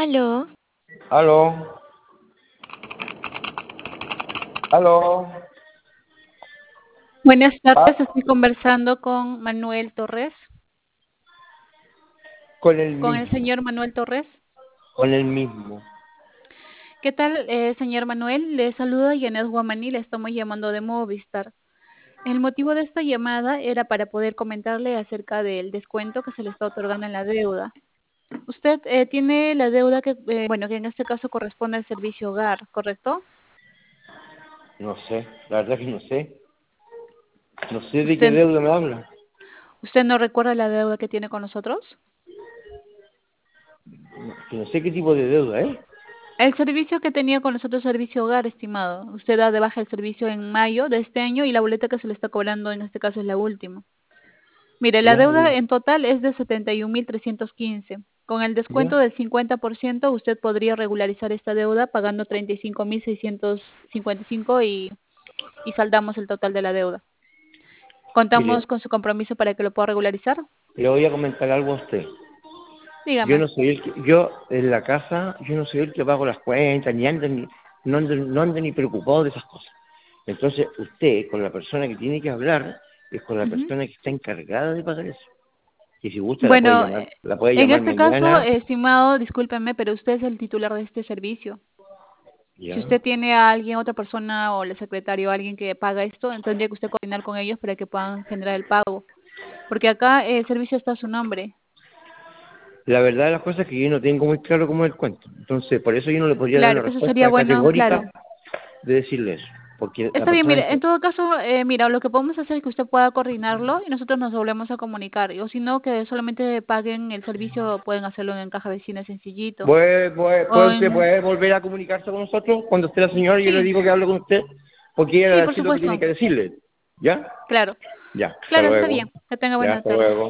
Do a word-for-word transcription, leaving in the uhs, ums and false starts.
Aló, Aló, aló, Buenas ah, tardes, estoy conversando con Manuel Torres, con el con el mismo, señor Manuel Torres. con el mismo. ¿Qué tal, eh, señor Manuel? Le saluda Yanet Guamaní, le estamos llamando de Movistar. El motivo de esta llamada era para poder comentarle acerca del descuento que se le está otorgando en la deuda. Usted eh, tiene la deuda que, eh, bueno, que en este caso corresponde al servicio hogar, ¿correcto? No sé, la verdad que no sé. No sé de qué ¿Usted, deuda me habla. usted no recuerda la deuda que tiene con nosotros? No, que no sé qué tipo de deuda, ¿eh? El servicio que tenía con nosotros, servicio hogar, estimado. Usted da de baja el servicio en mayo de este año y la boleta que se le está cobrando en este caso es la última. Mire, la Ya, deuda eh, en total es de setenta y un mil trescientos quince. Con el descuento ya. del cincuenta por ciento, usted podría regularizar esta deuda pagando treinta y cinco mil seiscientos cincuenta y cinco y, y saldamos el total de la deuda. Mire, ¿Contamos con su compromiso para que lo pueda regularizar? le voy a comentar algo a usted. Yo Dígame. no soy el que, yo en la casa, yo no soy el que pago las cuentas, ni ando ni, no ando, no ando ni preocupado de esas cosas. Entonces, usted, con la persona que tiene que hablar, es con la Ujú. persona que está encargada de pagar eso. Y si gusta, la puede Bueno, llamar, eh, la puede en llamar este caso, mañana, estimado, discúlpeme, pero usted es el titular de este servicio. Si ya. usted tiene a alguien, otra persona o el secretario, alguien que paga esto, tendría que usted coordinar con ellos para que puedan generar el pago. Porque acá el servicio está a su nombre. La verdad de las cosas es que yo no tengo muy claro cómo es el cuento. Entonces, por eso yo no le podría dar Claro, una entonces sería respuesta bueno, categórica claro. de decirle eso. Porque la Está bien, persona mire, que... en todo caso, eh, mira, lo que podemos hacer es que usted pueda coordinarlo y nosotros nos volvemos a comunicar. Y- O si no, que solamente paguen el servicio, pueden hacerlo en caja vecina sencillito. ¿Puede, puede, O puede usted en... puede volver a comunicarse con nosotros cuando esté la señora y yo le Sí, digo que hable con usted? Porque ella le va sí, a por decir lo que tiene supuesto. que decirle. ¿Ya? Claro, Ya, hasta claro, está luego. bien. Que tenga Ya, buena hasta tarde. luego.